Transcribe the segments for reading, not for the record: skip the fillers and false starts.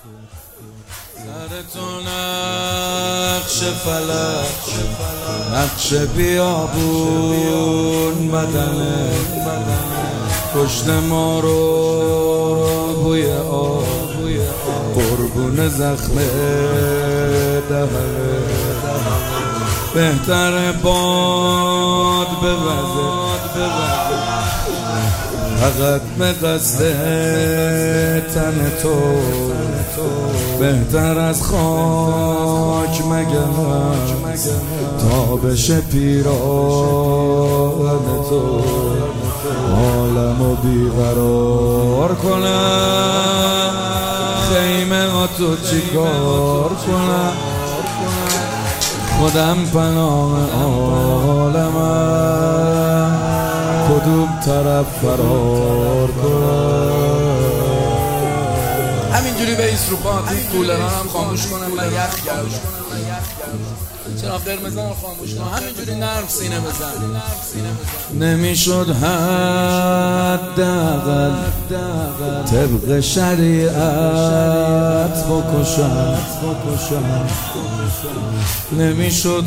سرتو نقش فلک، نقش بیابون بدنه، کشت ما رو بوی آب، قربون زخم دهنه. بهتر باد بوزه فقط به قصد تن تو، بهتر از خاک مگم تا بشه پیراهن تو. عالمو بیقرار کنم، خیمه ها تو چیکار کنم، خودم پناه عالمم، کدوم طرف فرار کنم. همینجوری بیس رو پات، این کولرها هم خاموش کنم، من یخ گرم. چرا قرمزا رو خاموش کنم، همینجوری نرم سینه بزن. نمیشد حداقل طبق شریعت بکشم، نمیشد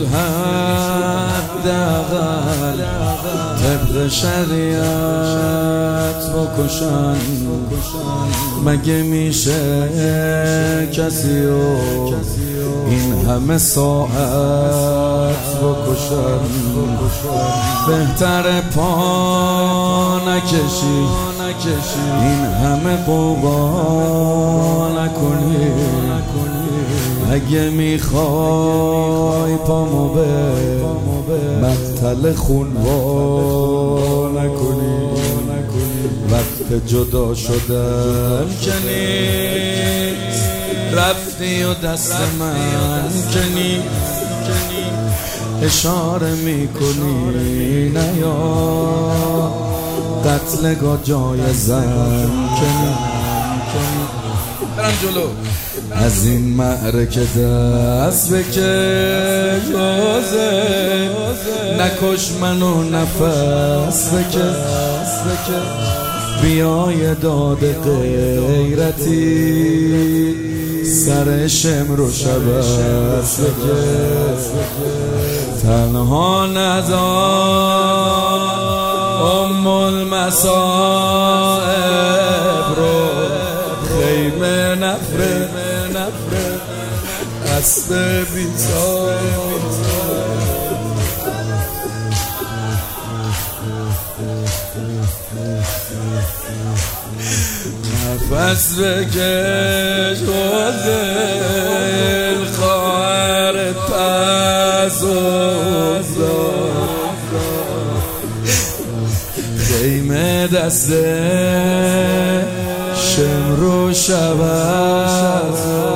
حداقل طبق شریعت بکشم. مگه میشه کسی رو این همه ساعت بکشم؟ بهتر پا نکشی، این همه قوقا نکنی. اگه میخوای پامو به مقتل خون وا نکنی. وقت جدا شدن که نیست، رفتی و دست من کنی، اشاره میکنی نیا قتلگاه جای زن کنی. برم جلو از این معرکه دست بکش، نکش منو نفس بکش. بیای داد غیرتی، سر شمر و شبست بکش. تنها نذار ام المصائب رو، خیمه نفره اسب بیزار. نفس بکش دل خواهرت پس افتاد، خیمه دست شمر و شب است.